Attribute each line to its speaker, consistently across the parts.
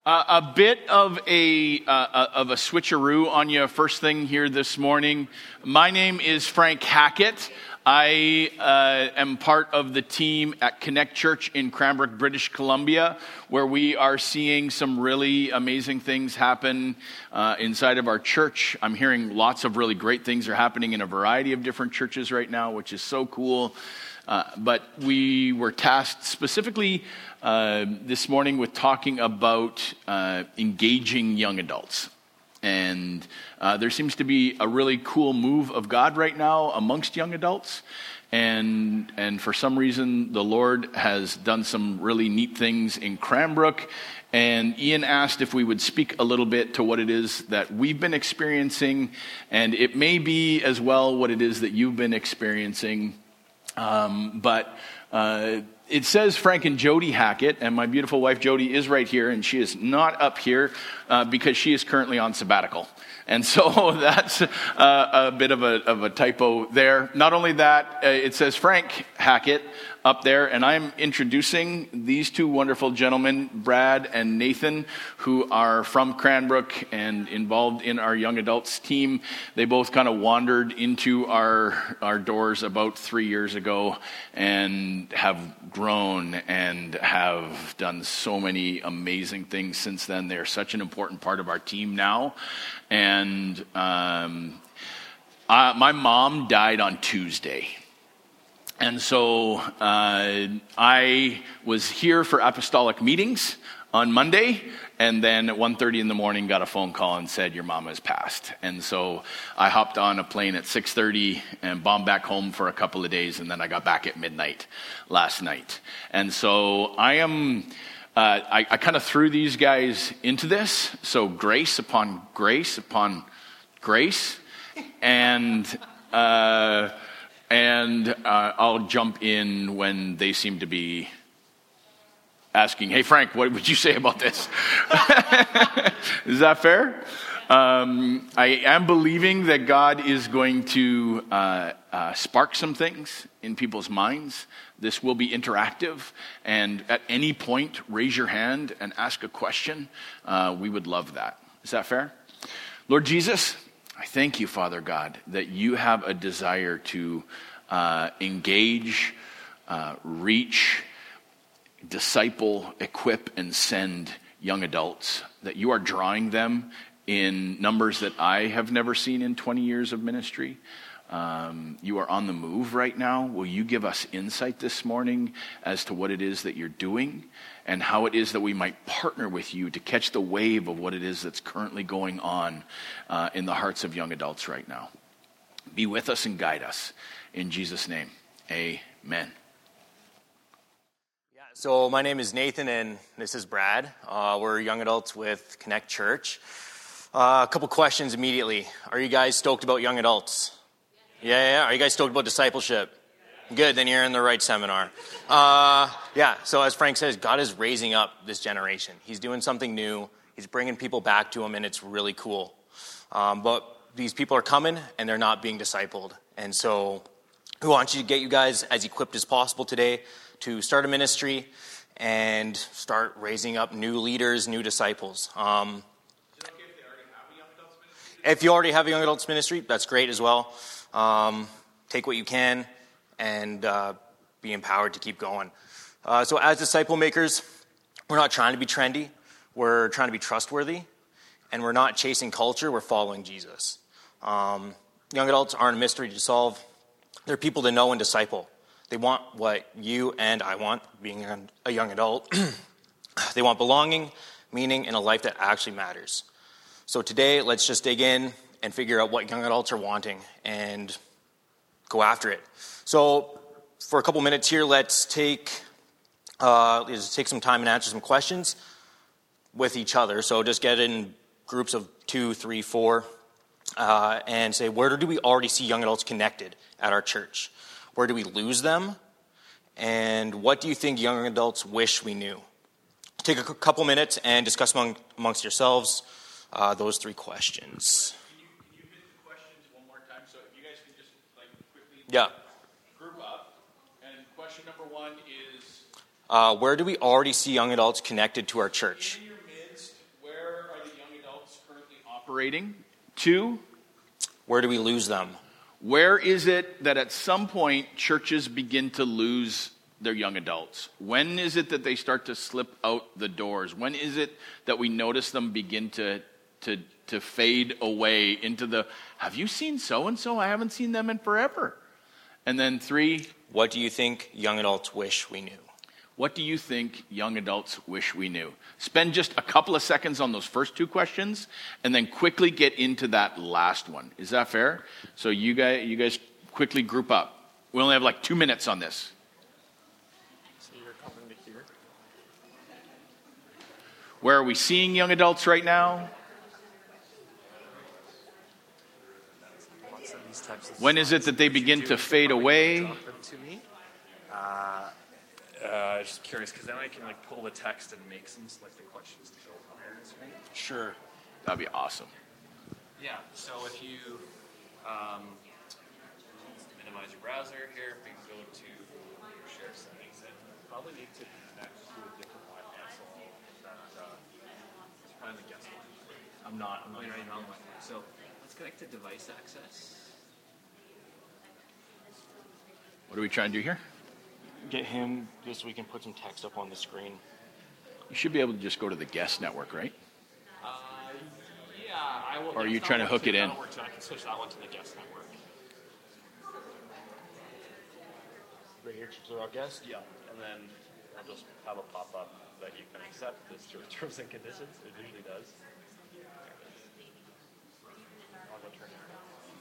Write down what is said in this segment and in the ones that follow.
Speaker 1: A bit of a switcheroo on you first thing here this morning. My name is Frank Hackett. I am part of the team at Connect Church in Cranbrook, British Columbia, where we are seeing some really amazing things happen inside of our church. I'm hearing lots of really great things are happening in a variety of different churches right now, which is so cool. But we were tasked specifically this morning with talking about engaging young adults. And there seems to be a really cool move of God right now amongst young adults. And for some reason, the Lord has done some really neat things in Cranbrook. And Ian asked if we would speak a little bit to what it is that we've been experiencing. And it may be as well what it is that you've been experiencing. It says Frank and Jody Hackett, and my beautiful wife Jody is right here, and she is not up here because she is currently on sabbatical. And so that's a bit of a typo there. Not only that, it says Frank Hackett up there, and I'm introducing these two wonderful gentlemen, Brad and Nathan, who are from Cranbrook and involved in our young adults team. They both kind of wandered into our doors about 3 years ago and have grown and have done so many amazing things since then. They're such an important part of our team now. And my mom died on Tuesday. And so I was here for apostolic meetings on Monday, and then at 1:30 in the morning got a phone call and said, your mom has passed. And so I hopped on a plane at 6:30 and bombed back home for a couple of days, and then I got back at midnight last night. And so I kind of threw these guys into this, so grace upon grace upon grace, and I'll jump in when they seem to be asking, hey, Frank, what would you say about this? Is that fair? I am believing that God is going to spark some things in people's minds. This will be interactive, and at any point, raise your hand and ask a question. We would love that. Is that fair? Lord Jesus, I thank you, Father God, that you have a desire to engage, reach, disciple, equip, and send young adults, that you are drawing them in numbers that I have never seen in 20 years of ministry. You are on the move right now. Will you give us insight this morning as to what it is that you're doing and how it is that we might partner with you to catch the wave of what it is that's currently going on in the hearts of young adults right now. Be with us and guide us. In Jesus' name, amen.
Speaker 2: Yeah, so my name is Nathan and this is Brad. We're young adults with Connect Church. A couple questions immediately. Are you guys stoked about young adults? Yeah. Are you guys stoked about discipleship? Good, then you're in the right seminar. So as Frank says, God is raising up this generation. He's doing something new. He's bringing people back to him, and it's really cool. But these people are coming, and they're not being discipled. And so we want you to get you guys as equipped as possible today to start a ministry and start raising up new leaders, new disciples. Is it okay if they already have a young adults ministry? If you already have a young adults ministry, that's great as well. Take what you can and be empowered to keep going. So as disciple makers, we're not trying to be trendy. We're trying to be trustworthy. And we're not chasing culture. We're following Jesus. Young adults aren't a mystery to solve. They're people to know and disciple. They want what you and I want, being a young adult. They want belonging, meaning, and a life that actually matters. So today, let's just dig in and figure out what young adults are wanting and go after it. So for a couple minutes here, let's take some time and answer some questions with each other. So just get in groups of 2, 3, 4, and say, where do we already see young adults connected at our church? Where do we lose them? And what do you think young adults wish we knew? Take a couple minutes and discuss amongst yourselves those 3 questions.
Speaker 1: Can you hit the questions one more time? So if you guys can just quickly group up. And question number 1 is,
Speaker 2: where do we already see young adults connected to our church?
Speaker 1: In your midst, operating? 2,
Speaker 2: Where do we lose them?
Speaker 1: where is it that at some point churches begin to lose their young adults? When is it that they start to slip out the doors? When is it that we notice them begin to fade away into the, have you seen so-and-so? I haven't seen them in forever. And then 3,
Speaker 2: What do you think young adults wish we knew?
Speaker 1: what do you think young adults wish we knew? Spend just a couple of seconds on those first 2 questions and then quickly get into that last one. Is that fair? So you guys quickly group up. We only have like 2 minutes on this.
Speaker 3: So you're coming to here?
Speaker 1: Where are we seeing young adults right now?
Speaker 3: Lots of these types of
Speaker 1: When is it that they begin to fade away?
Speaker 3: Drop them to me. Just curious, because then I can like pull the text and make some selected questions to show up on the screen.
Speaker 2: Sure.
Speaker 1: That'd be awesome.
Speaker 3: Yeah. So if you minimize your browser here, we can go to your share settings and probably need to connect to a different Wi-Fi. So it's probably the guest one.
Speaker 2: I'm not
Speaker 3: You're not on Wi-Fi. So let's connect to device access.
Speaker 1: What are we trying to do here?
Speaker 2: Get him just so we can put some text up on the screen.
Speaker 1: You should be able to just go to the guest network, right?
Speaker 3: Yeah, I will.
Speaker 1: Or are you trying to hook it in?
Speaker 3: That'll work too. I can switch that one to the guest network.
Speaker 2: Right here, choose our guest.
Speaker 3: Yeah, and then I'll just have a pop-up that you can accept this to terms and conditions. It usually does. I'll go turn it on.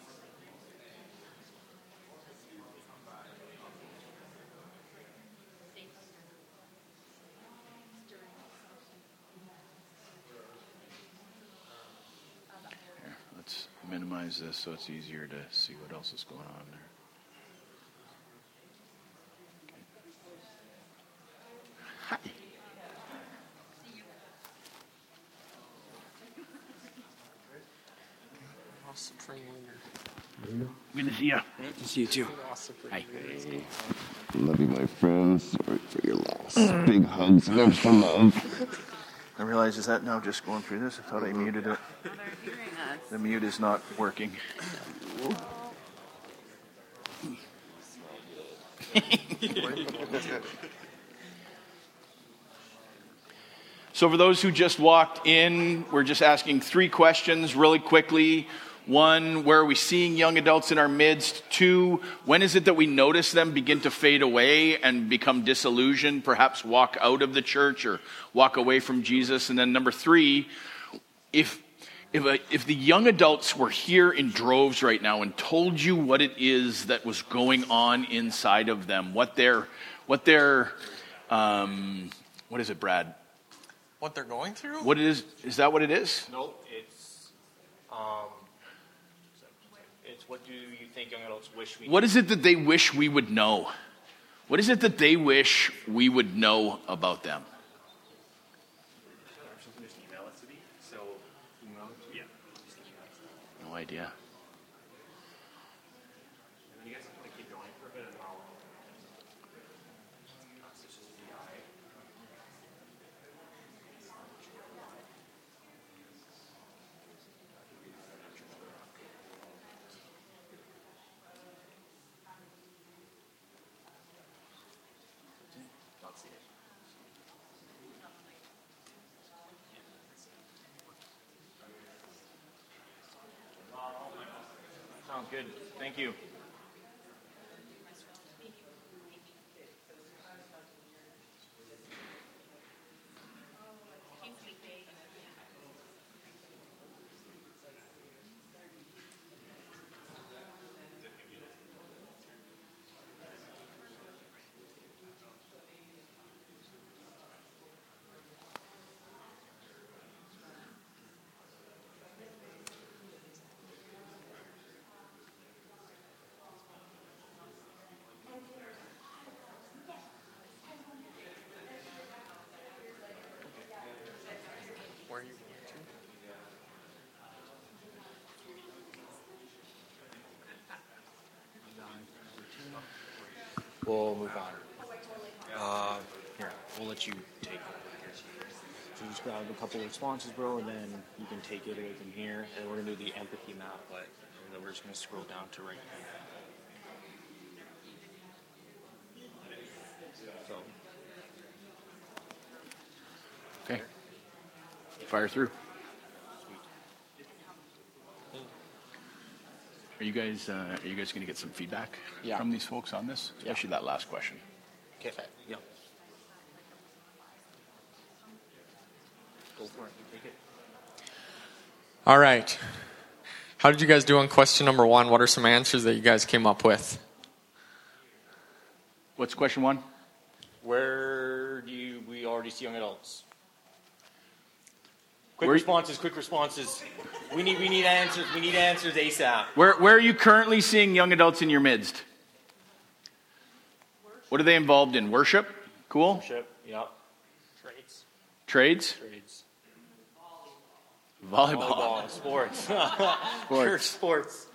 Speaker 1: Here, let's minimize this so it's easier to see what else is going on there. Hi.
Speaker 3: Awesome for you.
Speaker 1: Good to see you.
Speaker 2: See you too.
Speaker 3: Awesome for
Speaker 1: Hi.
Speaker 4: Love you, my friends. Sorry for your loss. Big hugs and extra love.
Speaker 1: I realize, is that now just going through this? I thought I muted it. The mute is not working. So for those who just walked in, we're just asking 3 questions really quickly. 1, where are we seeing young adults in our midst? 2, when is it that we notice them begin to fade away and become disillusioned, perhaps walk out of the church or walk away from Jesus? And then number 3, if the young adults were here in droves right now and told you what it is that was going on inside of them, what is it, Brad?
Speaker 5: What they're going through?
Speaker 1: What it is that what it is?
Speaker 2: Nope, it's what do you think young adults wish we knew?
Speaker 1: What is it that they wish we would know? What is it that they wish we would know about them?
Speaker 3: Just email it to me. So, yeah.
Speaker 1: No idea.
Speaker 3: And you guys can keep going for a bit and I'll.
Speaker 1: Sounds good. Thank you.
Speaker 5: Where are you going to?
Speaker 2: We'll move on. Here, we'll let you take over. So just grab a couple of responses, bro, and then you can take it away from here. And we're gonna do the empathy map, but we're just gonna scroll down to right here. So
Speaker 1: Okay. Fire through. Are you guys going to get some feedback from these folks on this, especially that last question?
Speaker 2: okay, yeah. Go for it. You take it.
Speaker 5: All right. How did you guys do on question number 1? What are some answers that you guys came up with?
Speaker 1: What's question 1?
Speaker 2: Where do we already see young adults? Quick
Speaker 1: Where-
Speaker 2: responses. We need answers. We need answers ASAP.
Speaker 1: Where are you currently seeing young adults in your midst? What are they involved in? Worship? Cool.
Speaker 2: Ship. Yep.
Speaker 1: Trades? Volleyball.
Speaker 2: Sports. Church sports.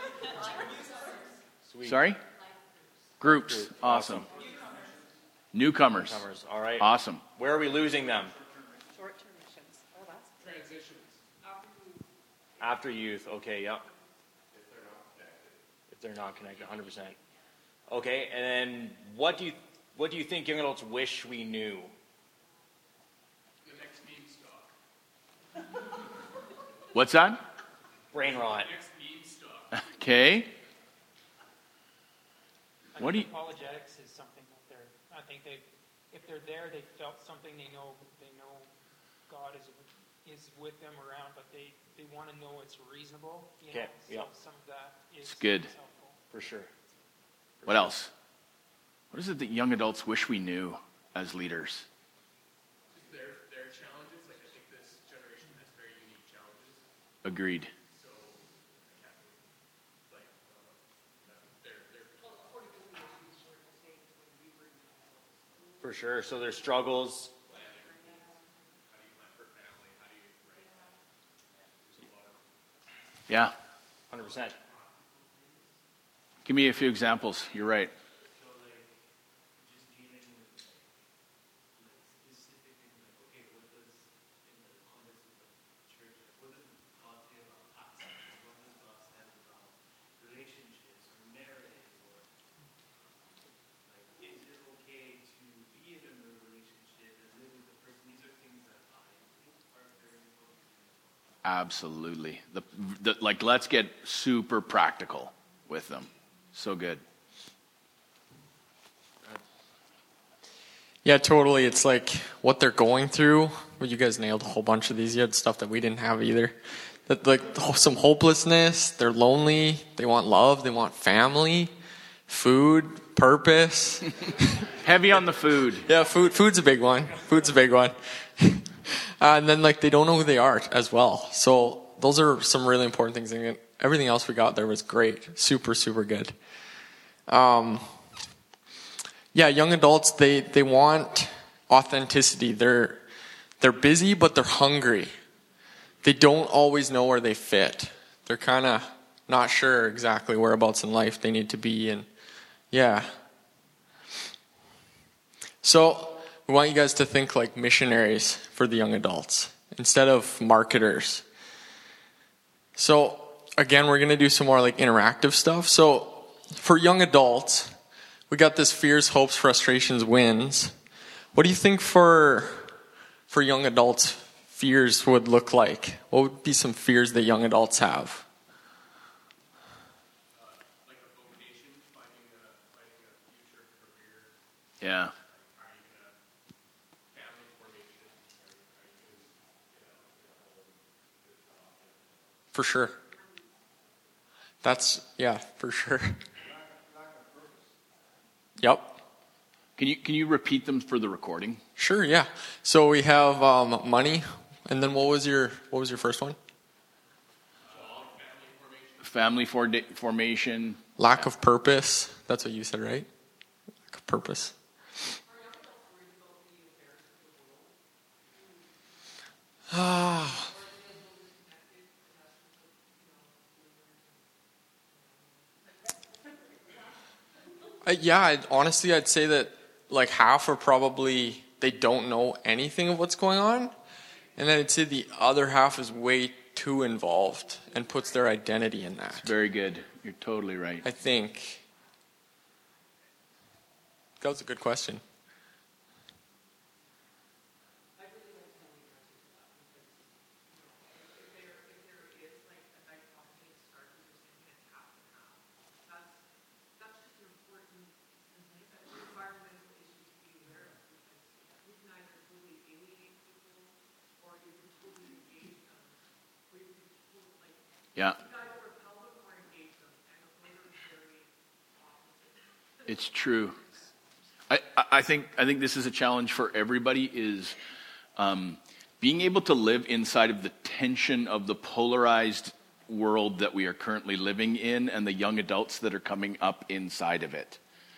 Speaker 2: Sweet.
Speaker 1: Sorry? Groups. Awesome. Newcomers.
Speaker 2: Numbers. All right.
Speaker 1: Awesome.
Speaker 2: Where are we losing them?
Speaker 6: Short-term missions. Oh, that's transitions.
Speaker 2: After youth. Okay. Yep. If they're not connected, 100%. Okay. And then what do you think young adults wish we knew?
Speaker 1: What's that?
Speaker 2: Brain rot.
Speaker 1: Okay. What do you?
Speaker 7: Apologetics is something that I think if they're there, they felt something. They know God is with them around, but they want to know it's reasonable.
Speaker 2: Okay,
Speaker 7: So
Speaker 2: yeah.
Speaker 7: some of that is
Speaker 1: It's good.
Speaker 7: helpful.
Speaker 2: For sure.
Speaker 1: What else? What is it that young adults wish we knew as leaders?
Speaker 3: Their challenges, like I think this generation has very unique challenges.
Speaker 1: Agreed.
Speaker 3: So, like, they're
Speaker 2: For sure. So there's struggles.
Speaker 1: Yeah.
Speaker 2: 100%.
Speaker 1: Give me a few examples. You're right. Absolutely. Like, let's get super practical with them. So good.
Speaker 5: Yeah, totally. It's like what they're going through. Well, you guys nailed a whole bunch of these. You had stuff that we didn't have either. That like some hopelessness. They're lonely. They want love. They want family, food, purpose.
Speaker 1: Heavy on the food.
Speaker 5: Yeah, food's a big one. Food's a big one. And then like they don't know who they are as well. So those are some really important things. And everything else we got there was great. Super, super good. Yeah, young adults, they want authenticity. They're busy, but they're hungry. They don't always know where they fit. They're kind of not sure exactly whereabouts in life they need to be. And yeah. So we want you guys to think like missionaries for the young adults instead of marketers. So again, we're going to do some more like interactive stuff. So for young adults, we got this fears, hopes, frustrations, wins. What do you think for young adults fears would look like? What would be some fears that young adults have?
Speaker 3: like a vocation, finding a future career.
Speaker 1: Yeah.
Speaker 3: Are you gonna family formation?
Speaker 5: For sure. That's, yeah, for sure. Yep.
Speaker 1: Can you repeat them for the recording?
Speaker 5: Sure, yeah. So we have money, and then what was your first one?
Speaker 1: Family formation.
Speaker 5: Lack of purpose. That's what you said, right? Lack of purpose. Yeah, honestly, I'd say that like half are probably, they don't know anything of what's going on. And then I'd say the other half is way too involved and puts their identity in that.
Speaker 1: Very good. You're totally right.
Speaker 5: I think. That was a good question.
Speaker 1: Yeah. It's true. I think this is a challenge for everybody is being able to live inside of the tension of the polarized world that we are currently living in and the young adults that are coming up inside of it.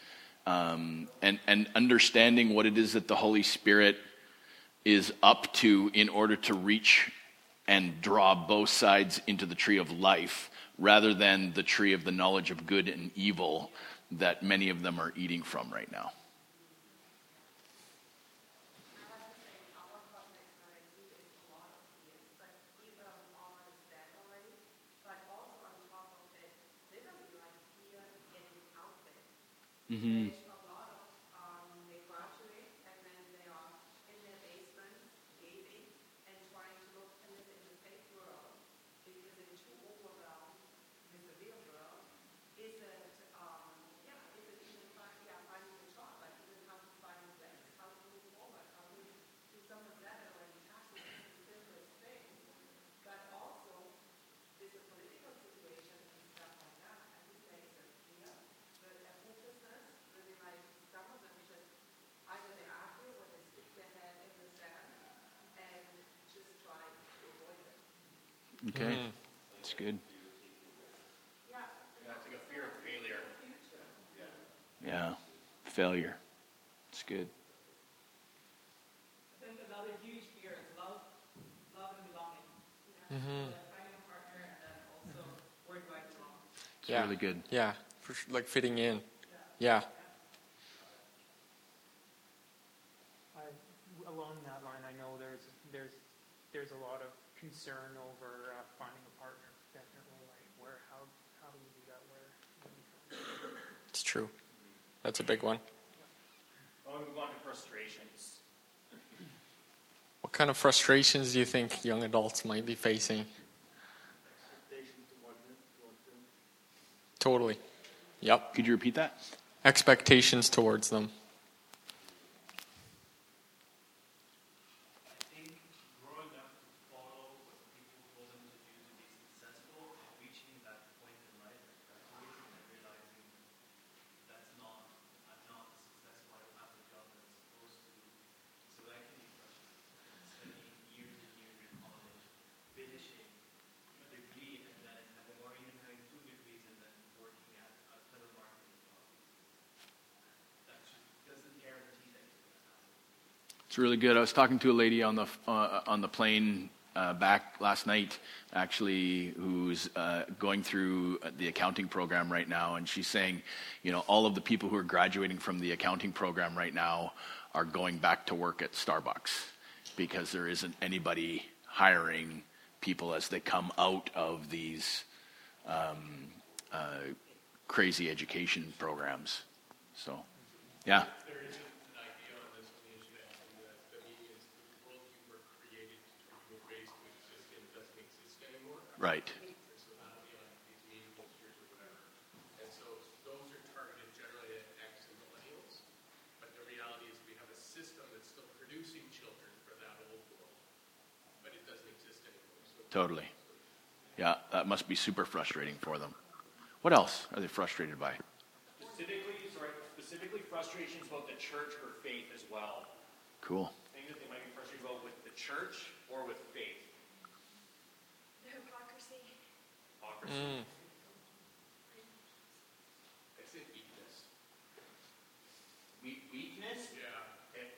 Speaker 1: And understanding what it is that the Holy Spirit is up to in order to reach and draw both sides into the tree of life rather than the tree of the knowledge of good and evil that many of them are eating from right now. Mm-hmm.
Speaker 6: They graduate and then they are in their basement, gaming, and trying to look and live in the fake world because they're too overwhelmed with the real world. Is it, even finding a job, like even how to find rest, how to move forward, how to do some of that already passes the simplest thing, but also with the political situation and stuff like that, and this makes it clear. But that hopelessness, really like some of them just either they argue or they stick their head in the sand and just try to avoid it.
Speaker 1: Okay. That's good.
Speaker 6: Yeah.
Speaker 2: It's like a fear of failure.
Speaker 1: Yeah. Failure. It's good.
Speaker 8: I think another huge fear is love and belonging.
Speaker 5: Mm-hmm.
Speaker 8: Finding a partner and then also where do I belong?
Speaker 1: It's really good.
Speaker 5: Yeah, like fitting in. Yeah.
Speaker 7: Along that line, I know there's a lot of concern over finding a partner. Definitely, like how do we do that?
Speaker 5: It's true. That's a big one.
Speaker 2: I want to move on to frustrations.
Speaker 5: What kind of frustrations do you think young adults might be facing? Totally. Yep.
Speaker 1: Could you repeat that?
Speaker 5: Expectations towards them.
Speaker 3: I think growing up to follow what people told them to do to be successful and reaching that point in life, like graduating and realizing I'm not successful, I don't have the job that I'm supposed to. So that can be frustrating. Spending years and years in college, finishing a degree and then having, or even having 2 degrees and then working at a telemarketing job. That just doesn't guarantee that you're going to have it.
Speaker 1: It's really good. I was talking to a lady on the plane back last night, actually, who's going through the accounting program right now, and she's saying, all of the people who are graduating from the accounting program right now are going back to work at Starbucks because there isn't anybody hiring people as they come out of these crazy education programs. So, yeah.
Speaker 3: There isn't an idea on this one issue that the media is the world you were created to, you were raised to exist in doesn't exist anymore.
Speaker 1: Right.
Speaker 3: And so that'll be on these media posters or whatever. And so those are targeted generally at X and millennials. But the reality is we have a system that's still producing children for that old world. But it doesn't exist anymore. So
Speaker 1: Totally. Yeah, that must be super frustrating for them. What else are they frustrated by?
Speaker 2: Specifically frustrations about the church or faith as well.
Speaker 1: Cool.
Speaker 2: Things that they might be frustrated about with the church or with faith.
Speaker 6: The hypocrisy.
Speaker 2: Hypocrisy.
Speaker 3: I say weakness.
Speaker 2: Weakness?
Speaker 3: Yeah.
Speaker 2: Okay.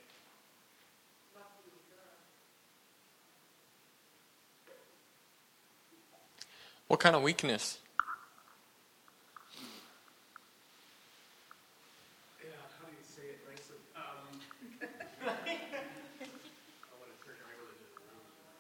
Speaker 5: What kind of weakness?
Speaker 3: Yeah, how do you say it nicely? I want to turn everyone into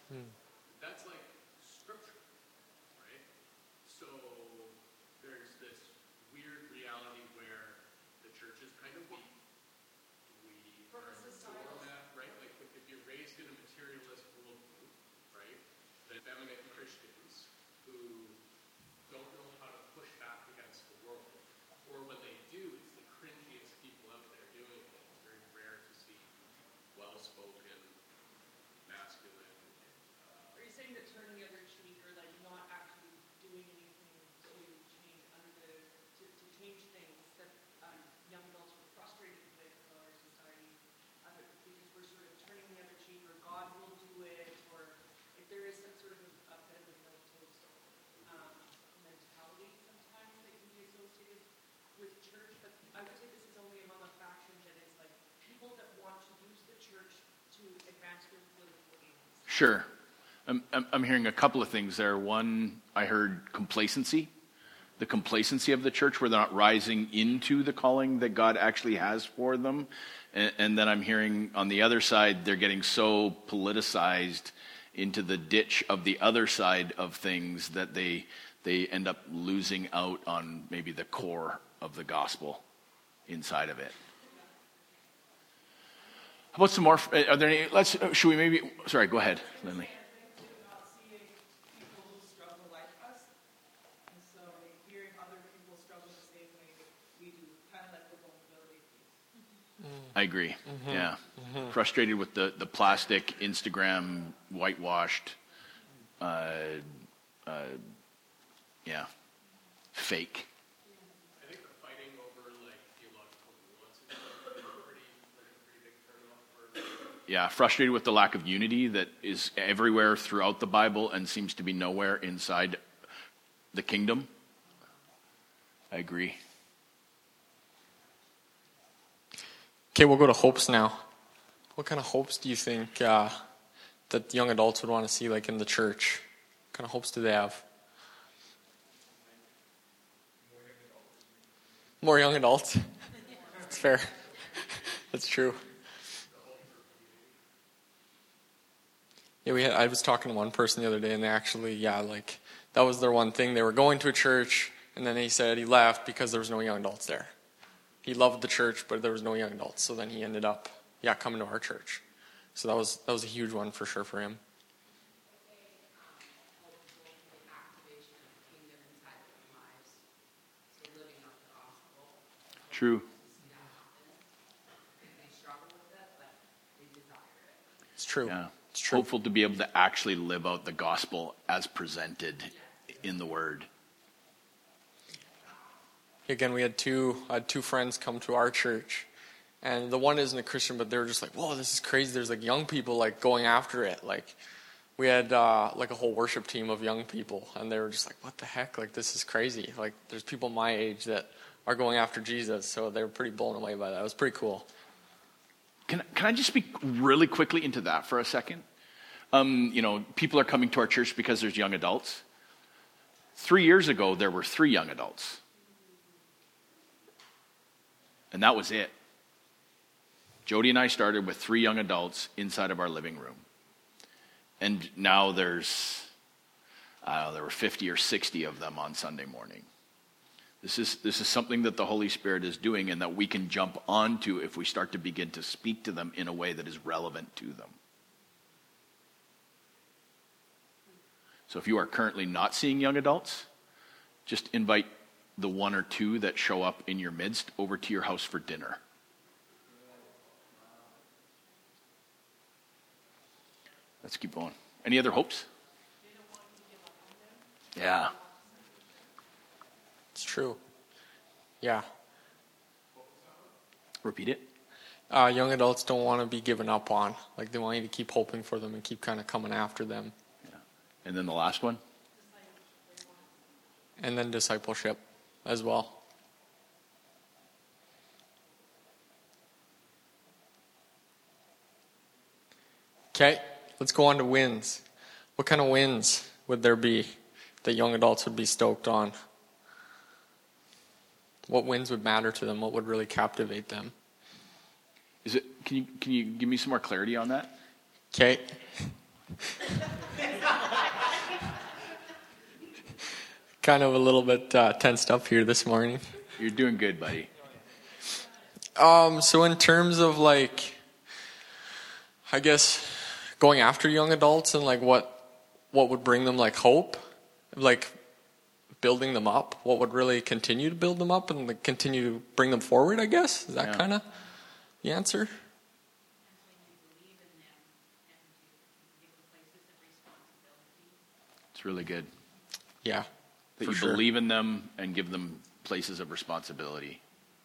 Speaker 1: That's like scripture, right? So there's this weird reality where the church is kind of weak. We are absorbed that, right? Like if you're raised in a materialist worldview, right? The feminine Christians who don't know how to push back against the world, or when they do, it's the cringiest people out there doing it. It's very rare to see well-spoken, masculine.
Speaker 8: Are you saying that turning the other cheek, or like not actually doing anything to change to change things that young adults were frustrated with our society, because we're sort of turning the other cheek, or God will do it, or if there is some sort of a bit of a militaristic mentality sometimes that can be associated with church, but I would say this is only among a faction that is like people that want to use the church to advance their political aims.
Speaker 1: Sure. I'm hearing a couple of things there. One, I heard complacency. The complacency of the church where they're not rising into the calling that God actually has for them. And then I'm hearing on the other side, they're getting so politicized into the ditch of the other side of things that they end up losing out on maybe the core of the gospel inside of it. How about some more? Are there any? Should we maybe? Sorry, go ahead, Lindley.
Speaker 8: About seeing people who struggle like us, and so hearing other people struggle the same way we do, kind of like the vulnerability piece.
Speaker 1: I agree. Yeah. Frustrated with the plastic, Instagram, whitewashed, fake.
Speaker 3: I think the fighting over like theological nuances is a pretty big turnoff for.
Speaker 1: Yeah, frustrated with the lack of unity that is everywhere throughout the Bible and seems to be nowhere inside the kingdom. I agree.
Speaker 5: Okay, we'll go to hopes now. What kind of hopes do you think that young adults would want to see, like in the church? What kind of hopes do they have? More young adults. That's fair. That's true. Yeah, I was talking to one person the other day, and they actually, that was their one thing. They were going to a church, and then he said he left because there was no young adults there. He loved the church, but there was no young adults, so then he ended up, coming to our church. So that was a huge one for sure for him.
Speaker 1: True.
Speaker 5: It's true.
Speaker 1: Yeah.
Speaker 5: It's true.
Speaker 1: Hopeful to be able to actually live out the gospel as presented in the Word.
Speaker 5: Again, we had two friends come to our church, and the one isn't a Christian, but they were just like, "Whoa, this is crazy!" There's like young people like going after it. Like we had like a whole worship team of young people, and they were just like, "What the heck? Like this is crazy!" Like there's people my age that are going after Jesus, so they were pretty blown away by that. It was pretty cool.
Speaker 1: Can I just speak really quickly into that for a second? People are coming to our church because there's young adults. 3 years ago, there were 3 young adults. And that was it. Jody and I started with 3 young adults inside of our living room. And now there were 50 or 60 of them on Sunday morning. This is something that the Holy Spirit is doing and that we can jump onto if we start to begin to speak to them in a way that is relevant to them. So if you are currently not seeing young adults, just invite the 1 or 2 that show up in your midst over to your house for dinner. Let's keep going. Any other hopes? Yeah.
Speaker 5: It's true. Yeah.
Speaker 1: Repeat it.
Speaker 5: Young adults don't want to be given up on. Like they want you to keep hoping for them and keep kind of coming after them.
Speaker 1: Yeah. And then the last one?
Speaker 5: And then discipleship as well. Okay, let's go on to wins. What kind of wins would there be that young adults would be stoked on? What wins would matter to them? What would really captivate them?
Speaker 1: Can you give me some more clarity on that?
Speaker 5: Okay. Kind of a little bit tensed up here this morning.
Speaker 1: You're doing good, buddy.
Speaker 5: So in terms of like, I guess going after young adults and like what would bring them like hope, like building them up, what would really continue to build them up and like continue to bring them forward, I guess? Is that kind of the answer?
Speaker 1: It's really good.
Speaker 5: Yeah.
Speaker 1: That
Speaker 5: for
Speaker 1: you
Speaker 5: sure.
Speaker 1: believe in them and give them places of responsibility.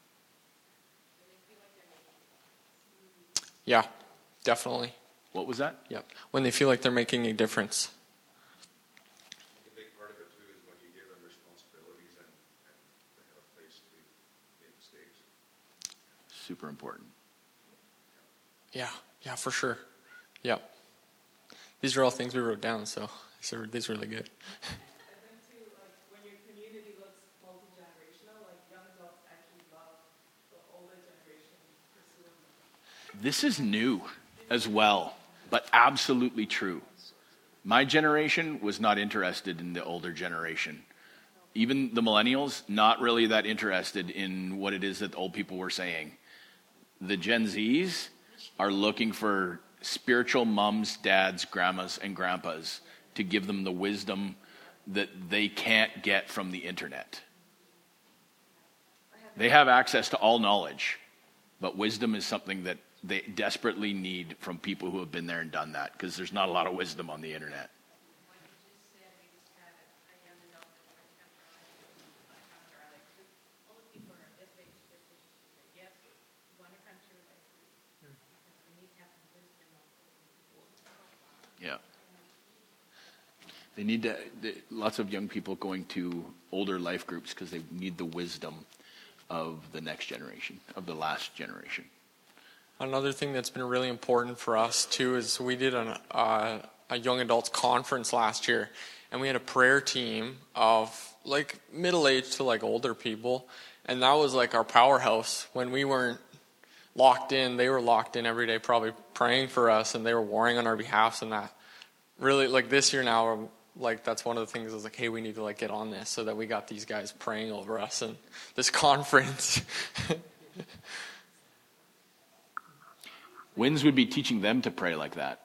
Speaker 5: Yeah, definitely.
Speaker 1: What was that?
Speaker 5: Yep. When they feel like they're making a difference.
Speaker 9: A big part of it too is when you give them responsibilities and they have a place to make mistakes.
Speaker 1: Super important.
Speaker 5: Yeah, for sure. Yep. These are all things we wrote down, so these are really good.
Speaker 6: I think too, like when your community looks multi-generational, like young adults actually love the older generation pursuing them.
Speaker 1: This is new as well, but absolutely true. My generation was not interested in the older generation. Even the millennials, not really that interested in what it is that the old people were saying. The Gen Zs are looking for spiritual mums, dads, grandmas, and grandpas to give them the wisdom that they can't get from the internet. They have access to all knowledge, but wisdom is something that they desperately need from people who have been there and done that, because there's not a lot of wisdom on the internet. Yeah. They need to, lots of young people going to older life groups because they need the wisdom of the next generation, of the last generation.
Speaker 5: Another thing that's been really important for us too is we did a young adults conference last year, and we had a prayer team of like middle-aged to like older people, and that was like our powerhouse. When we weren't locked in, they were locked in every day, probably praying for us, and they were warring on our behalf. And that really, like this year now, like that's one of the things is like, hey, we need to like get on this, so that we got these guys praying over us and this conference.
Speaker 1: Wins would be teaching them to pray like that.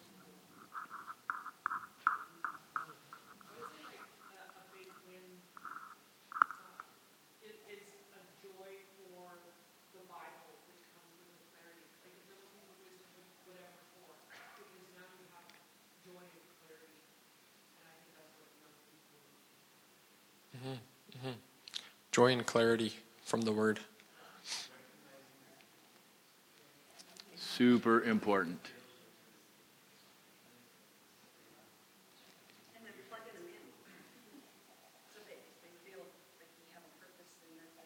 Speaker 8: It's a joy for the Bible, which comes with the clarity. Like if you're looking for wisdom, whatever for, because now you have joy and clarity, and I think that's what young people need.
Speaker 5: Joy and clarity from the word.
Speaker 1: Super important.
Speaker 6: And then plugging them in. So they feel like you have a purpose and they're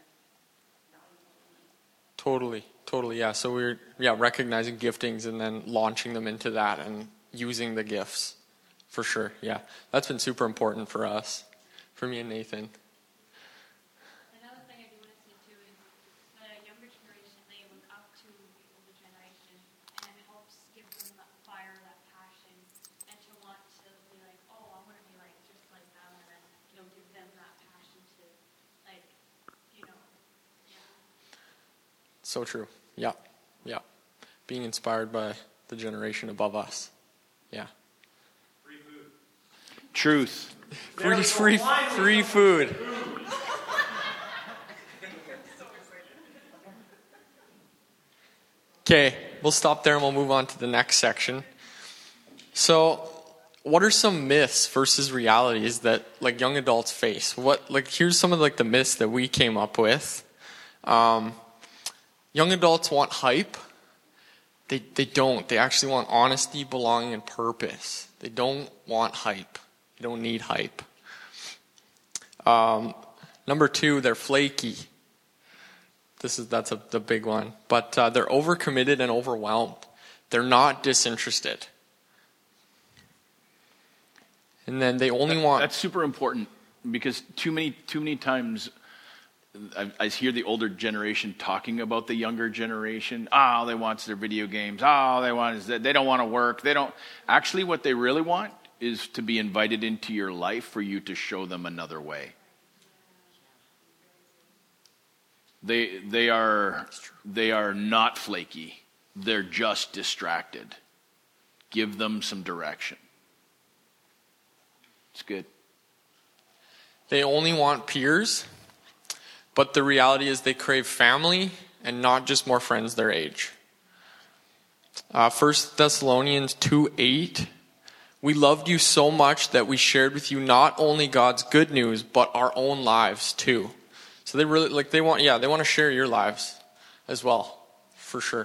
Speaker 6: valuable.
Speaker 5: Totally, yeah. So we're recognizing giftings and then launching them into that and using the gifts, for sure. Yeah, that's been super important for us, for me and Nathan.
Speaker 10: Another thing I do want to see too is the younger generation, they look up to the older generation, and it helps give them that fire, that passion, and to want to be like, oh, I want to be like just like them, and then give them that passion to like, yeah.
Speaker 5: So true. Yeah. Being inspired by the generation above us. Yeah.
Speaker 3: Free food.
Speaker 1: Truth.
Speaker 5: Free food. Okay, we'll stop there and we'll move on to the next section. So, what are some myths versus realities that like young adults face? Here's some of like the myths that we came up with. Young adults want hype. They don't. They actually want honesty, belonging, and purpose. They don't want hype. They don't need hype. Number 2, they're flaky. That's the big one. But they're overcommitted and overwhelmed. They're not disinterested. And then they only want...
Speaker 1: That's super important, because too many times I hear the older generation talking about the younger generation. All they want is their video games. All they want is that they don't want to work. Actually, what they really want is to be invited into your life for you to show them another way. They are not flaky. They're just distracted. Give them some direction. It's good.
Speaker 5: They only want peers, but the reality is they crave family and not just more friends their age. 1 Thessalonians 2:8, we loved you so much that we shared with you not only God's good news, but our own lives too. So they really, they want to share your lives as well, for sure.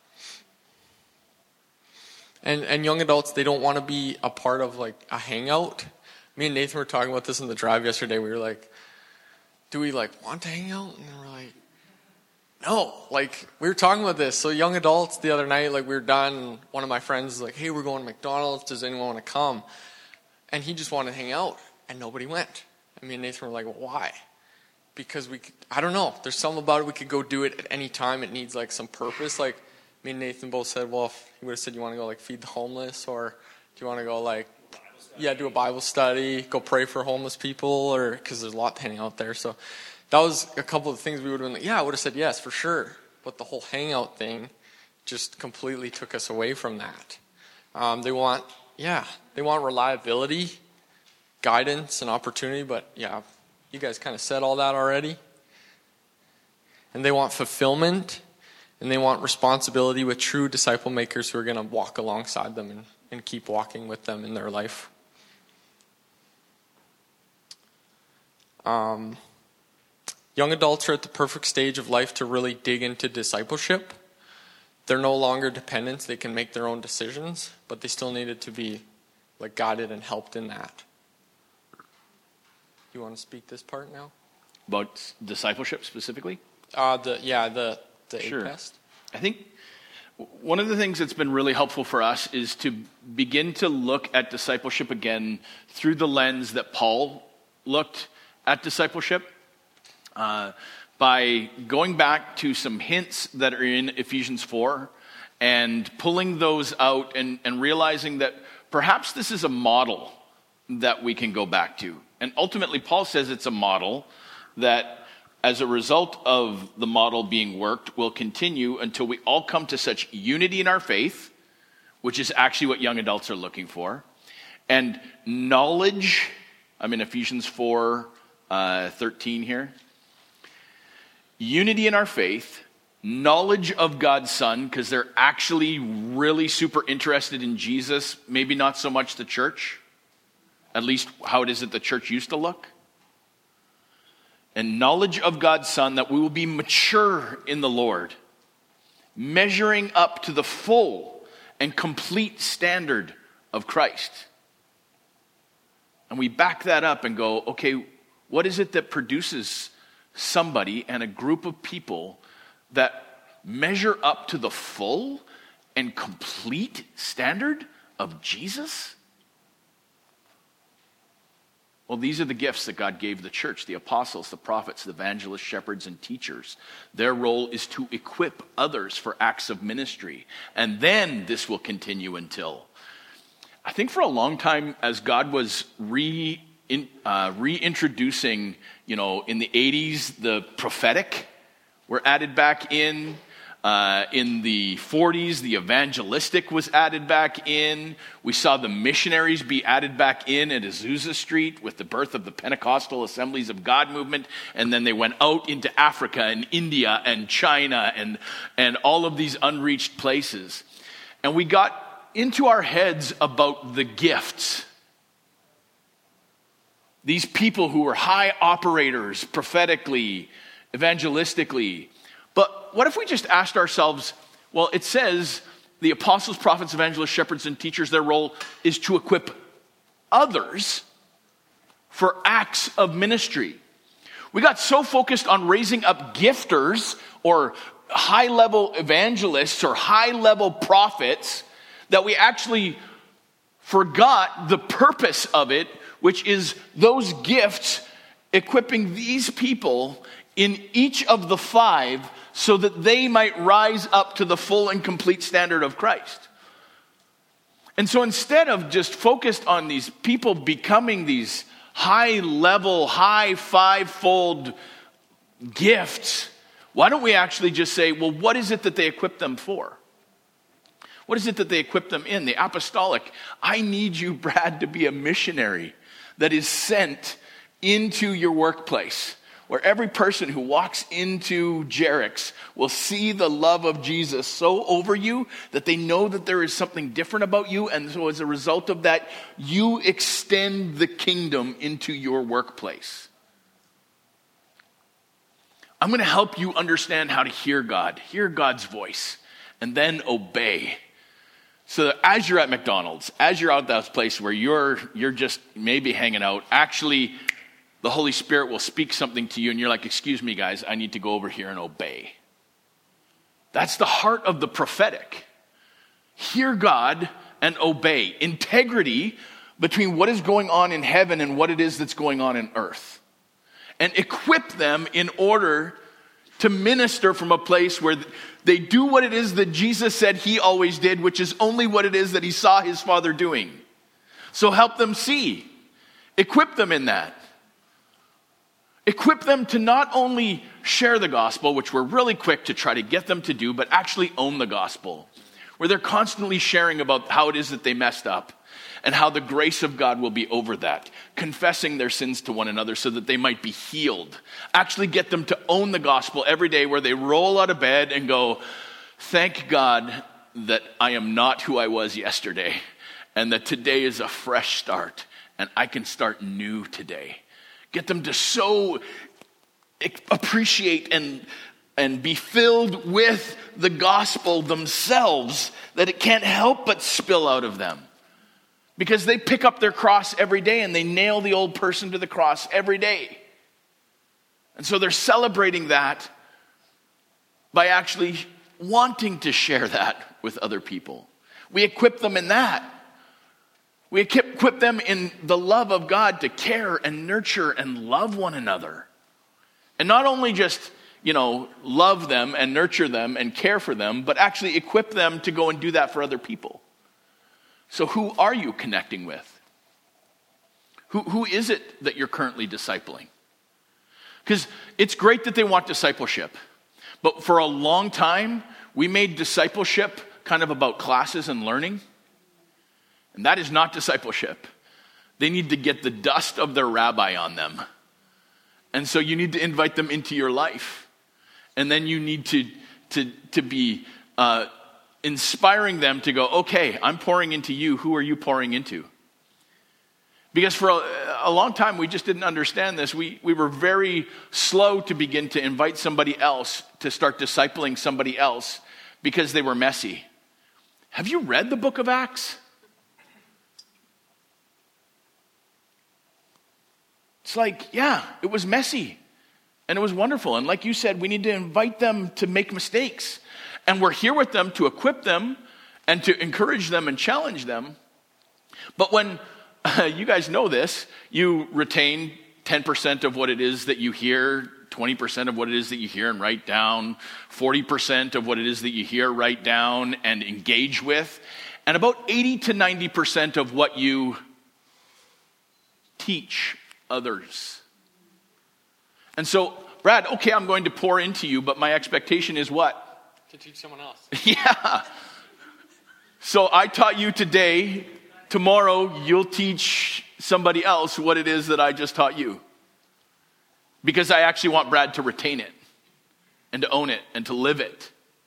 Speaker 5: And young adults, they don't want to be a part of a hangout. Me and Nathan were talking about this in the drive yesterday. We were like, do we want to hang out? And we're like, no. We were talking about this. So young adults the other night, we were done. And one of my friends was like, hey, we're going to McDonald's. Does anyone want to come? And he just wanted to hang out. And nobody went. And me and Nathan were like, well, why? Because I don't know. There's something about it. We could go do it at any time. It needs some purpose. Me and Nathan both said, well, if he would have said, you want to go feed the homeless, or do you want to go do a Bible study, go pray for homeless people, or because there's a lot hanging out there. So that was a couple of things we would have been I would have said yes for sure. But the whole hangout thing just completely took us away from that. They want reliability, guidance, and opportunity. But you guys kind of said all that already. And they want fulfillment, and they want responsibility with true disciple makers who are going to walk alongside them and keep walking with them in their life. Young adults are at the perfect stage of life to really dig into discipleship. They're no longer dependents. They can make their own decisions, but they still needed to be guided and helped in that. You want to speak this part now?
Speaker 1: About discipleship specifically?
Speaker 5: The
Speaker 1: Sure.
Speaker 5: APEST.
Speaker 1: I think one of the things that's been really helpful for us is to begin to look at discipleship again through the lens that Paul looked at discipleship, by going back to some hints that are in Ephesians 4 and pulling those out and realizing that perhaps this is a model that we can go back to. And ultimately, Paul says it's a model that, as a result of the model being worked, will continue until we all come to such unity in our faith, which is actually what young adults are looking for, and knowledge. I'm in Ephesians 4:13 here. Unity in our faith, knowledge of God's Son, because they're actually really super interested in Jesus, maybe not so much the church, at least how it is that the church used to look. And knowledge of God's Son, that we will be mature in the Lord, measuring up to the full and complete standard of Christ. And we back that up and go, okay, what is it that produces somebody and a group of people that measure up to the full and complete standard of Jesus? Well, these are the gifts that God gave the church: the apostles, the prophets, the evangelists, shepherds, and teachers. Their role is to equip others for acts of ministry. And then this will continue until, I think for a long time, as God was reintroducing, in the 80s, the prophetic were added back in. In the 40s, the evangelistic was added back in. We saw the missionaries be added back in at Azusa Street with the birth of the Pentecostal Assemblies of God movement. And then they went out into Africa and India and China and all of these unreached places. And we got into our heads about the gifts. These people who were high operators prophetically, evangelistically. But what if we just asked ourselves, well, it says the apostles, prophets, evangelists, shepherds, and teachers, their role is to equip others for acts of ministry. We got so focused on raising up gifters or high-level evangelists or high-level prophets that we actually forgot the purpose of it, which is those gifts equipping these people in each of the 5 so that they might rise up to the full and complete standard of Christ. And so instead of just focused on these people becoming these high level, high 5-fold gifts, why don't we actually just say, well, what is it that they equip them for? What is it that they equip them in? The apostolic. I need you, Brad, to be a missionary that is sent into your workplace, where every person who walks into Jerix will see the love of Jesus so over you that they know that there is something different about you. And so as a result of that, you extend the kingdom into your workplace. I'm going to help you understand how to hear God's voice, and then obey. So that as you're at McDonald's, as you're out that place where you're just maybe hanging out, actually the Holy Spirit will speak something to you and you're like, excuse me guys, I need to go over here and obey. That's the heart of the prophetic. Hear God and obey. Integrity between what is going on in heaven and what it is that's going on in earth. And equip them in order to minister from a place where they do what it is that Jesus said he always did, which is only what it is that he saw his Father doing. So help them see. Equip them in that. Equip them to not only share the gospel, which we're really quick to try to get them to do, but actually own the gospel, where they're constantly sharing about how it is that they messed up and how the grace of God will be over that, confessing their sins to one another so that they might be healed. Actually get them to own the gospel every day, where they roll out of bed and go, thank God that I am not who I was yesterday, and that today is a fresh start, and I can start new today. Get them to so appreciate and be filled with the gospel themselves that it can't help but spill out of them. Because they pick up their cross every day and they nail the old person to the cross every day. And so they're celebrating that by actually wanting to share that with other people. We equip them in that. We equip them in the love of God to care and nurture and love one another. And not only just, love them and nurture them and care for them, but actually equip them to go and do that for other people. So who are you connecting with? Who is it that you're currently discipling? Because it's great that they want discipleship. But for a long time, we made discipleship kind of about classes and learning. And that is not discipleship. They need to get the dust of their rabbi on them. And so you need to invite them into your life. And then you need to be inspiring them to go, okay, I'm pouring into you. Who are you pouring into? Because for a long time, we just didn't understand this. We were very slow to begin to invite somebody else to start discipling somebody else because they were messy. Have you read the book of Acts? It's like, yeah, it was messy and it was wonderful. And like you said, we need to invite them to make mistakes. And we're here with them to equip them and to encourage them and challenge them. But when you guys know this, you retain 10% of what it is that you hear, 20% of what it is that you hear and write down, 40% of what it is that you hear, write down, and engage with, and about 80 to 90% of what you teach others. And so, Brad, okay, I'm going to pour into you, but my expectation is what?
Speaker 5: To teach someone else.
Speaker 1: Yeah. So I taught you today. Tomorrow, you'll teach somebody else what it is that I just taught you. Because I actually want Brad to retain it and to own it and to live it.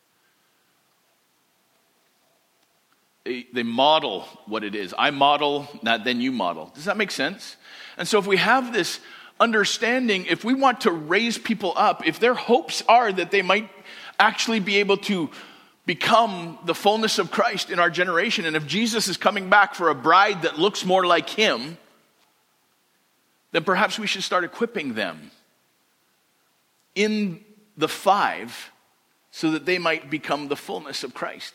Speaker 1: They model what it is. I model, not then you model. Does that make sense? And so if we have this understanding, if we want to raise people up, if their hopes are that they might actually be able to become the fullness of Christ in our generation, and if Jesus is coming back for a bride that looks more like him, then perhaps we should start equipping them in the 5 so that they might become the fullness of Christ.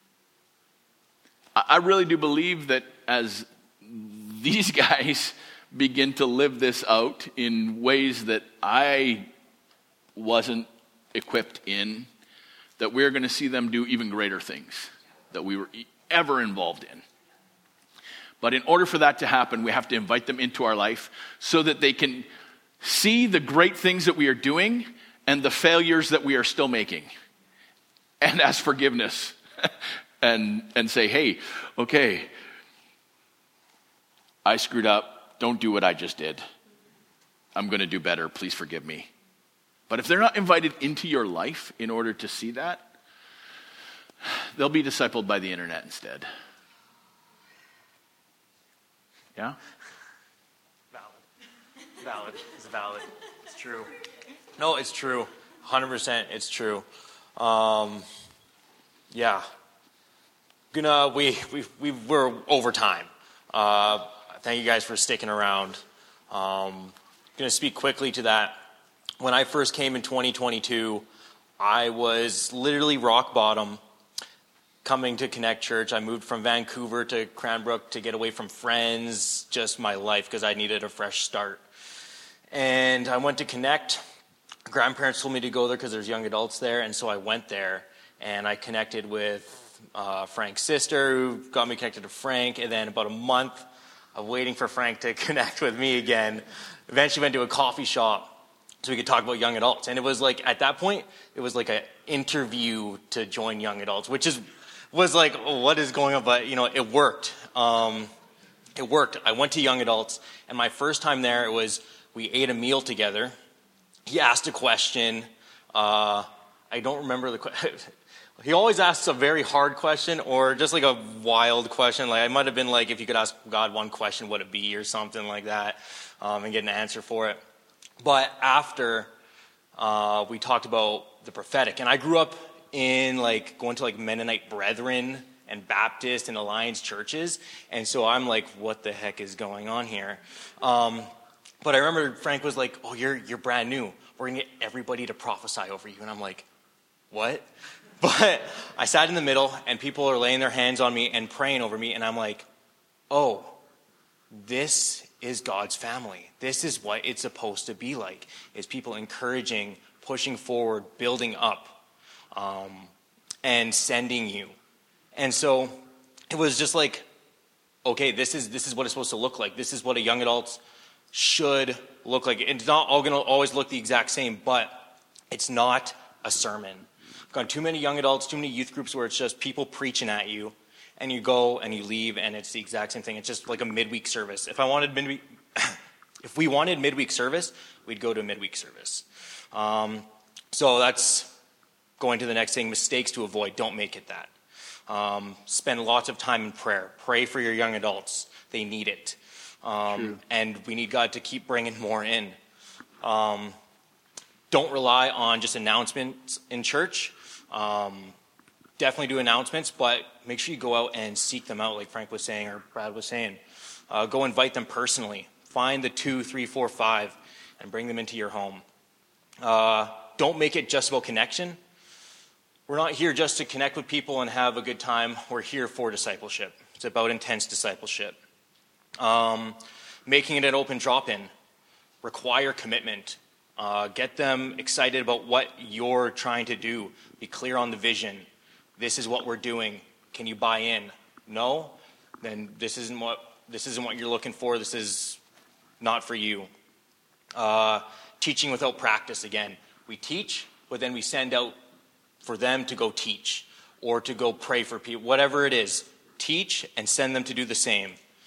Speaker 1: I really do believe that as these guys begin to live this out in ways that I wasn't equipped in, that we're going to see them do even greater things that we were ever involved in. But in order for that to happen, we have to invite them into our life so that they can see the great things that we are doing and the failures that we are still making, and ask forgiveness and say, hey, okay, I screwed up. Don't do what I just did. I'm going to do better. Please forgive me. But if they're not invited into your life in order to see that, they'll be discipled by the internet instead. Yeah?
Speaker 2: Valid. It's valid. It's true. No, it's true. 100% it's true. Yeah. We're over time. Thank you guys for sticking around. Gonna speak quickly to that. When I first came in 2022, I was literally rock bottom coming to Connect Church. I moved from Vancouver to Cranbrook to get away from friends, just my life, because I needed a fresh start. And I went to Connect. Grandparents told me to go there because there's young adults there, and so I went there, and I connected with Frank's sister, who got me connected to Frank, and then about a month of waiting for Frank to connect with me again, eventually went to a coffee shop so we could talk about young adults. And it was like, at that point, it was like an interview to join young adults, which was like, what is going on? But, it worked. It worked. I went to young adults, and my first time there, we ate a meal together. He asked a question. I don't remember the question. He always asks a very hard question or just like a wild question. Like, it might have been like, if you could ask God one question, would it be, or something like that, and get an answer for it. But after, we talked about the prophetic. And I grew up in going to Mennonite Brethren and Baptist and Alliance churches. And so I'm like, what the heck is going on here? But I remember Frank was like, oh, you're brand new. We're going to get everybody to prophesy over you. And I'm like, what? But I sat in the middle, and people are laying their hands on me and praying over me. And I'm like, oh, this is God's family. This is what it's supposed to be like, is people encouraging, pushing forward, building up, and sending you. And so it was just like, okay, this is what it's supposed to look like. This is what a young adult should look like. It's not all going to always look the exact same, but it's not a sermon. I've gone too many young adults, too many youth groups where it's just people preaching at you, and you go and you leave, and it's the exact same thing. It's just like a midweek service. If we wanted midweek service, we'd go to a midweek service. So that's going to the next thing: mistakes to avoid. Don't make it that. Spend lots of time in prayer. Pray for your young adults. They need it. And we need God to keep bringing more in. Don't rely on just announcements in church. Definitely do announcements, but make sure you go out and seek them out, like Frank was saying, or Brad was saying. Go invite them personally. Find the 2, 3, 4, 5, and bring them into your home. Don't make it just about connection. We're not here just to connect with people and have a good time. We're here for discipleship. It's about intense discipleship. Making it an open drop-in. Require commitment. Get them excited about what you're trying to do. Be clear on the vision. This is what we're doing. Can you buy in? No? Then this isn't what you're looking for. This is not for you. Teaching without practice again. We teach, but then we send out for them to go teach or to go pray for people. Whatever it is, teach and send them to do the same.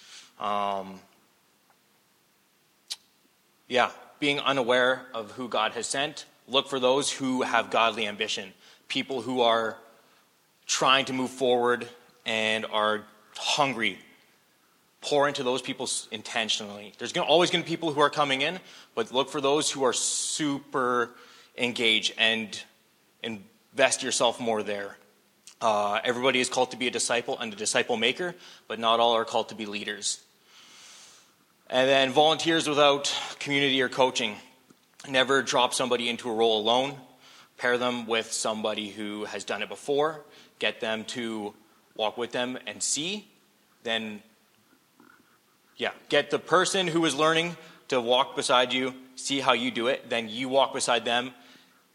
Speaker 2: Being unaware of who God has sent. Look for those who have godly ambition. People who are trying to move forward and are hungry. Pour into those people intentionally. There's always going to be people who are coming in, but look for those who are super engaged and invest yourself more there. Everybody is called to be a disciple and a disciple maker, but not all are called to be leaders. And then volunteers without community or coaching. Never drop somebody into a role alone. Pair them with somebody who has done it before. Get them to walk with them and see. Then, get the person who is learning to walk beside you, see how you do it. Then you walk beside them,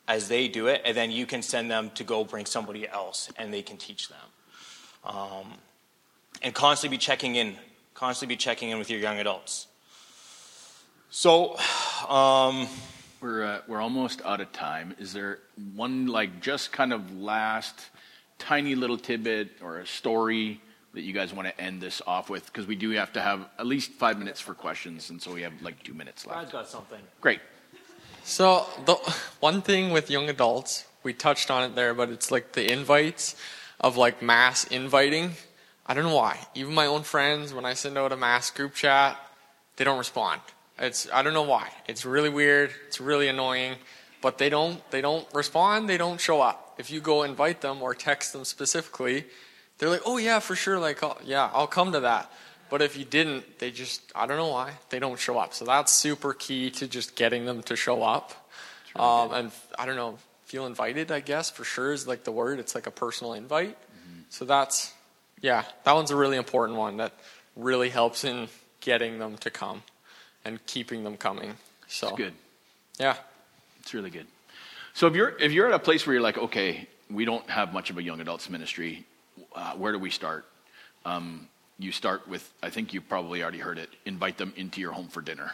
Speaker 2: as they do it, and then you can send them to go bring somebody else, and they can teach them. And constantly be checking in with your young adults. So,
Speaker 1: we're almost out of time. Is there one just kind of last tiny little tidbit or a story that you guys want to end this off with? Because we do have to have at least 5 minutes for questions, and so we have 2 minutes left.
Speaker 2: Brad's got something.
Speaker 1: Great.
Speaker 5: So the one thing with young adults, we touched on it there, but it's the invites of mass inviting. I don't know why. Even my own friends, when I send out a mass group chat, they don't respond. I don't know why. It's really weird. It's really annoying, but they don't respond. They don't show up. If you go invite them or text them specifically, they're like, oh yeah, for sure. I'll come to that. But if you didn't, I don't know why, they don't show up. So that's super key to just getting them to show up. Really and I don't know, feel invited, I guess, for sure is the word. It's a personal invite. Mm-hmm. So that one's a really important one that really helps in getting them to come and keeping them coming. So
Speaker 1: it's good.
Speaker 5: Yeah.
Speaker 1: It's really good. So if you're at a place where you're okay, we don't have much of a young adults ministry, where do we start? You start with, I think you probably already heard it, invite them into your home for dinner.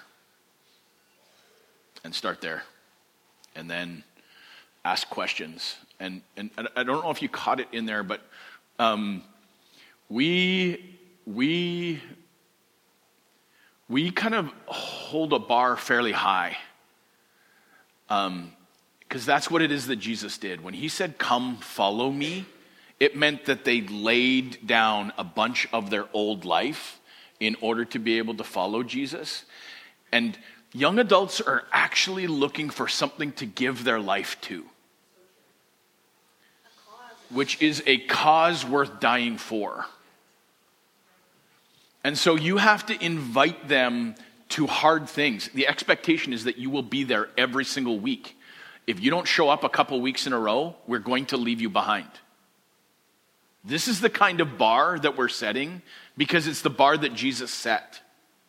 Speaker 1: And start there. And then ask questions. And I don't know if you caught it in there, but we kind of hold a bar fairly high. Because that's what it is that Jesus did. When he said, come follow me, it meant that they laid down a bunch of their old life in order to be able to follow Jesus. And young adults are actually looking for something to give their life to, which is a cause worth dying for. And so you have to invite them to hard things. The expectation is that you will be there every single week. If you don't show up a couple weeks in a row, we're going to leave you behind. This is the kind of bar that we're setting because it's the bar that Jesus set.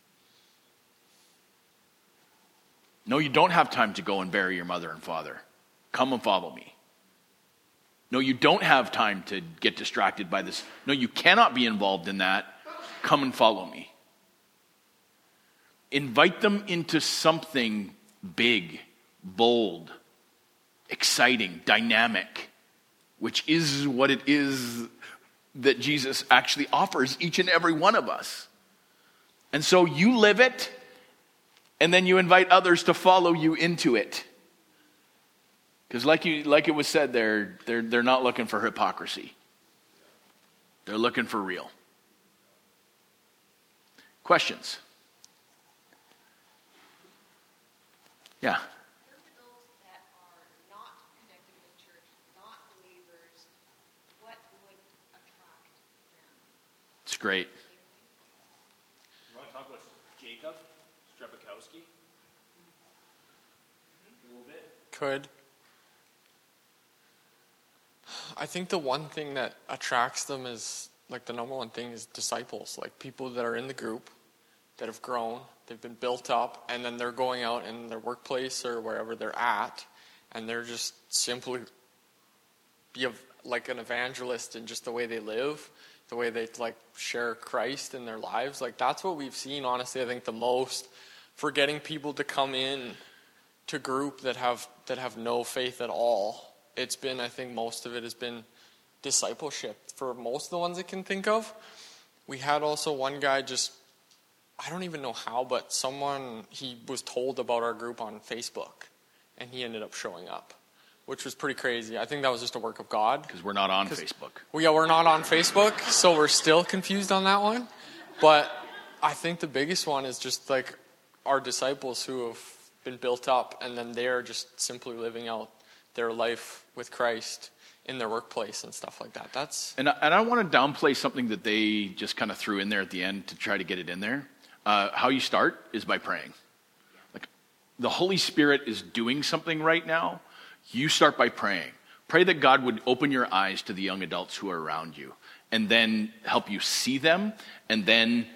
Speaker 1: No, you don't have time to go and bury your mother and father. Come and follow me. No, you don't have time to get distracted by this. No, you cannot be involved in that. Come and follow me. Invite them into something big, bold, exciting, dynamic, which is what it is that Jesus actually offers each and every one of us. And so you live it, and then you invite others to follow you into it. Because like it was said, they're not looking for hypocrisy. They're looking for real. Questions? Yeah. It's great.
Speaker 2: You want to talk about Jacob Strebikowski? A little bit.
Speaker 5: Could. I think the one thing that attracts them is, the number one thing is disciples, people that are in the group, that have grown, they've been built up, and then they're going out in their workplace or wherever they're at, and they're just simply an evangelist in just the way they live, the way they share Christ in their lives. That's what we've seen, honestly, I think the most for getting people to come in to group that have no faith at all. It's been, I think most of it has been discipleship for most of the ones I can think of. We had also one guy I don't even know how, but he was told about our group on Facebook, and he ended up showing up, which was pretty crazy. I think that was just a work of God.
Speaker 1: Because we're not on Facebook.
Speaker 5: We're not on Facebook, so we're still confused on that one. But I think the biggest one is just our disciples who have been built up, and then they're just simply living out their life with Christ in their workplace and stuff like that.
Speaker 1: And I want to downplay something that they just kind of threw in there at the end to try to get it in there. How you start is by praying. The Holy Spirit is doing something right now. You start by praying. Pray that God would open your eyes to the young adults who are around you, and then help you see them, and then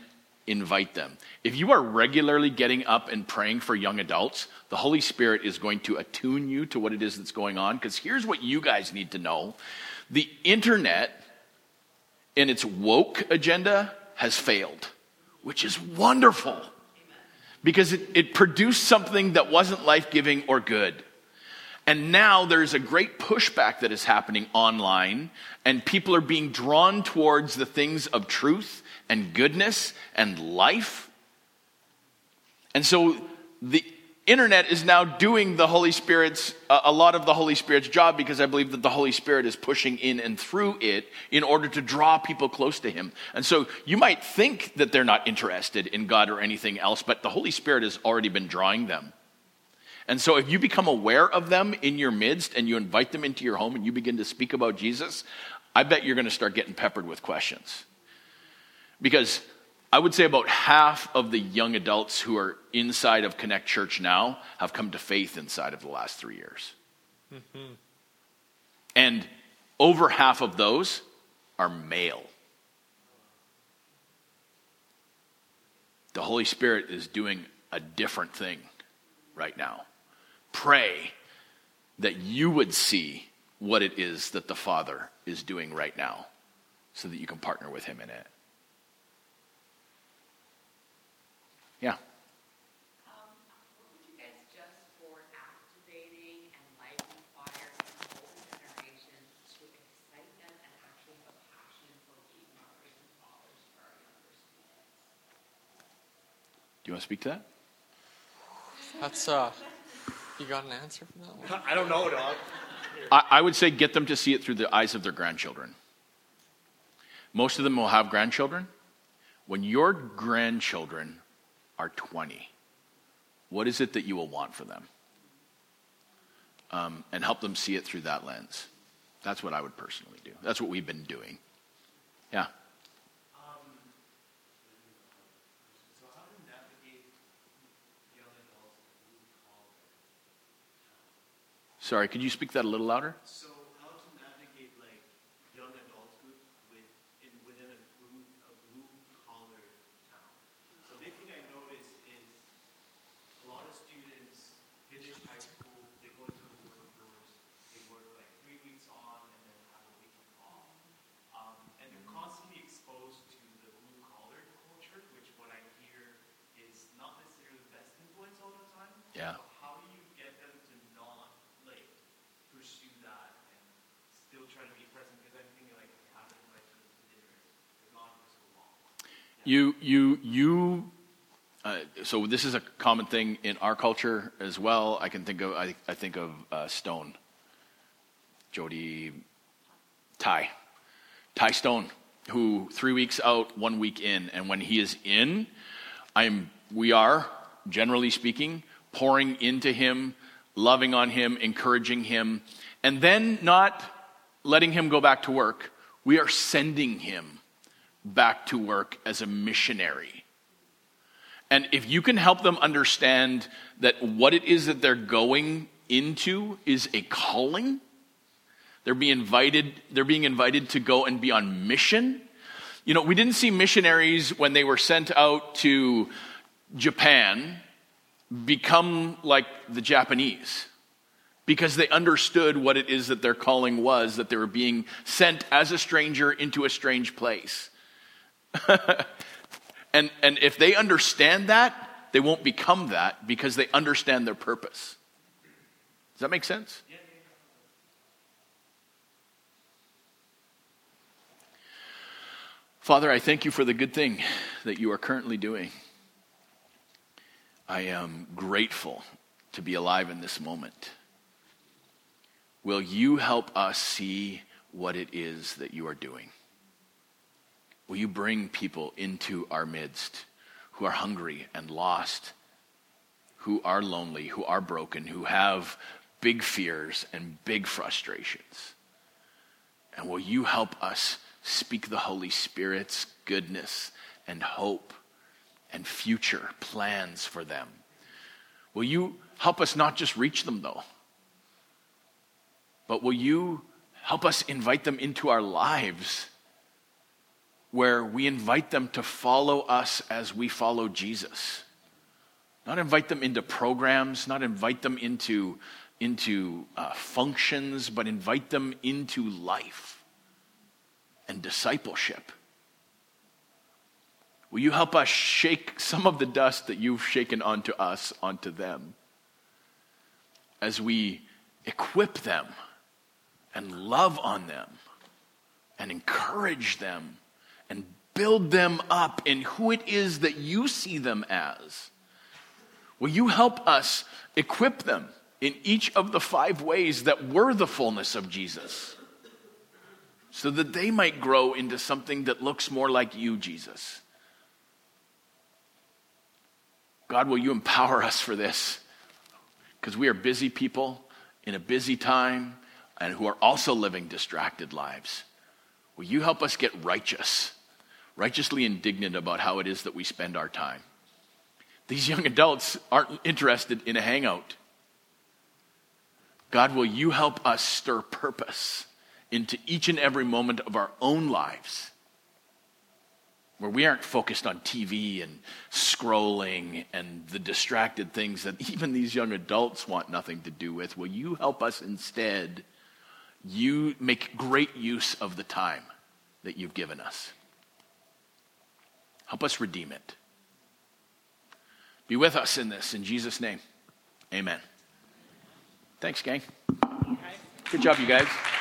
Speaker 1: invite them. If you are regularly getting up and praying for young adults, the Holy Spirit is going to attune you to what it is that's going on. Because here's what you guys need to know. The internet in its woke agenda has failed, which is wonderful. Because it produced something that wasn't life-giving or good. And now there's a great pushback that is happening online, and people are being drawn towards the things of truth and goodness and life. And so the internet is now doing the Holy Spirit's, a lot of the Holy Spirit's job, because I believe that the Holy Spirit is pushing in and through it in order to draw people close to him. And so you might think that they're not interested in God or anything else, but the Holy Spirit has already been drawing them. And so if you become aware of them in your midst and you invite them into your home and you begin to speak about Jesus, I bet you're going to start getting peppered with questions. Because I would say about half of the young adults who are inside of Connect Church now have come to faith inside of the last 3 years. Mm-hmm. And over half of those are male. The Holy Spirit is doing a different thing right now. Pray that you would see what it is that the Father is doing right now so that you can partner with him in it. Yeah.
Speaker 6: What would you guys suggest for activating and lighting fire in the older generation to excite them and actually have a passion for being mothers and fathers for our younger students?
Speaker 1: Do you want to speak to that?
Speaker 5: That's, you got an answer for that one?
Speaker 2: I don't know, dog.
Speaker 1: I would say get them to see it through the eyes of their grandchildren. Most of them will have grandchildren. When your grandchildren are 20, what is it that you will want for them? And help them see it through that lens. That's what I would personally do. That's what we've been doing. Yeah.
Speaker 3: So how to navigate young adults who call
Speaker 1: Sorry, could you speak that a little louder?
Speaker 3: So how to navigate like young adulthood within a blue collar town. So the big thing I notice is a lot of students finish high school, they go into the workforce, they work like 3 weeks on and then have a week off. And they're constantly exposed to the blue collar culture, which what I hear is not necessarily the best influence all the time.
Speaker 1: Yeah.
Speaker 3: So how do you get them to not like pursue that and still try to be present? Because I'm thinking like we haven't invited them to dinner, they're gone for so long.
Speaker 1: So this is a common thing in our culture as well. I think of Stone, Jody, Ty Stone, who 3 weeks out, 1 week in, and when he is in, we are, generally speaking, pouring into him, loving on him, encouraging him, and then not letting him go back to work. We are sending him back to work as a missionary. And if you can help them understand that what it is that they're going into is a calling, they're being invited to go and be on mission. You know, we didn't see missionaries when they were sent out to Japan become like the Japanese, because they understood what it is that their calling was, that they were being sent as a stranger into a strange place. And if they understand that, they won't become that because they understand their purpose. Does that make sense?
Speaker 3: Yeah.
Speaker 1: Father, I thank you for the good thing that you are currently doing. I am grateful to be alive in this moment. Will you help us see what it is that you are doing? Will you bring people into our midst who are hungry and lost, who are lonely, who are broken, who have big fears and big frustrations? And will you help us speak the Holy Spirit's goodness and hope and future plans for them? Will you help us not just reach them, though, but will you help us invite them into our lives where we invite them to follow us as we follow Jesus. Not invite them into programs, not invite them into functions, but invite them into life and discipleship. Will you help us shake some of the dust that you've shaken onto us, onto them, as we equip them and love on them and encourage them and build them up in who it is that you see them as? Will you help us equip them in each of the 5 ways that we're the fullness of Jesus, so that they might grow into something that looks more like you, Jesus? God, will you empower us for this? Because we are busy people in a busy time and who are also living distracted lives. Will you help us get righteously indignant about how it is that we spend our time? These young adults aren't interested in a hangout. God, will you help us stir purpose into each and every moment of our own lives, where we aren't focused on TV and scrolling and the distracted things that even these young adults want nothing to do with? Will you help us instead, you make great use of the time that you've given us? Help us redeem it. Be with us in this, in Jesus' name. Amen. Thanks, gang. Good job, you guys.